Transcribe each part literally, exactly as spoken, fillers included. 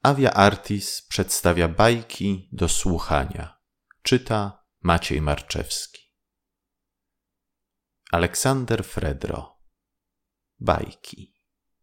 Avia Artis przedstawia bajki do słuchania. Czyta Maciej Marczewski. Aleksander Fredro. Bajki.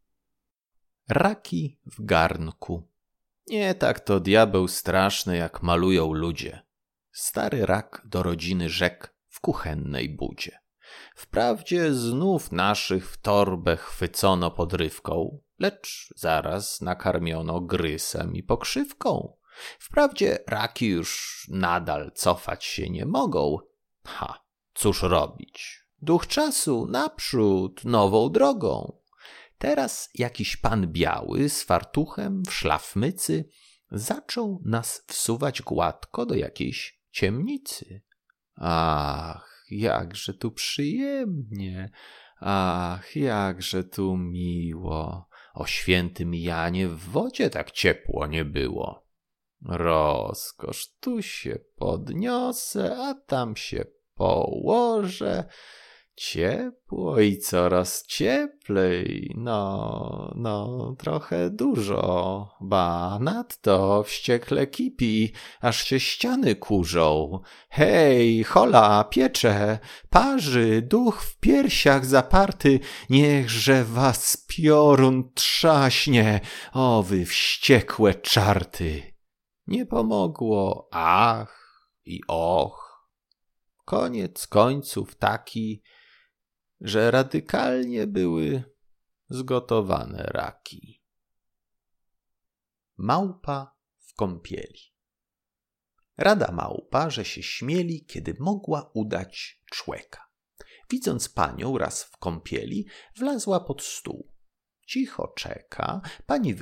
Raki w garnku. Nie tak to diabeł straszny, jak malują ludzie. Stary rak do rodziny rzekł w kuchennej budzie. Wprawdzie znów naszych w torbę chwycono podrywką, lecz zaraz nakarmiono grysem i pokrzywką. Wprawdzie raki już nadal cofać się nie mogą. Ha, cóż robić? Duch czasu naprzód, nową drogą. Teraz jakiś pan biały z fartuchem w szlafmycy zaczął nas wsuwać gładko do jakiejś ciemnicy. Ach, jakże tu przyjemnie, ach, jakże tu miło. O świętym Janie w wodzie tak ciepło nie było. Rozkosz, tu się podniosę, a tam się położę. Ciepło i coraz cieplej, no, no, trochę dużo, ba nadto wściekle kipi, aż się ściany kurzą. Hej, hola, piecze, parzy, duch w piersiach zaparty, niechże was piorun trzaśnie, o wy wściekłe czarty. Nie pomogło ach i och. Koniec końców taki, że radykalnie były zgotowane raki. Małpa w kąpieli. Rada małpa, że się śmieli, kiedy mogła udać człeka. Widząc panią raz w kąpieli, wlazła pod stół. Cicho czeka, pani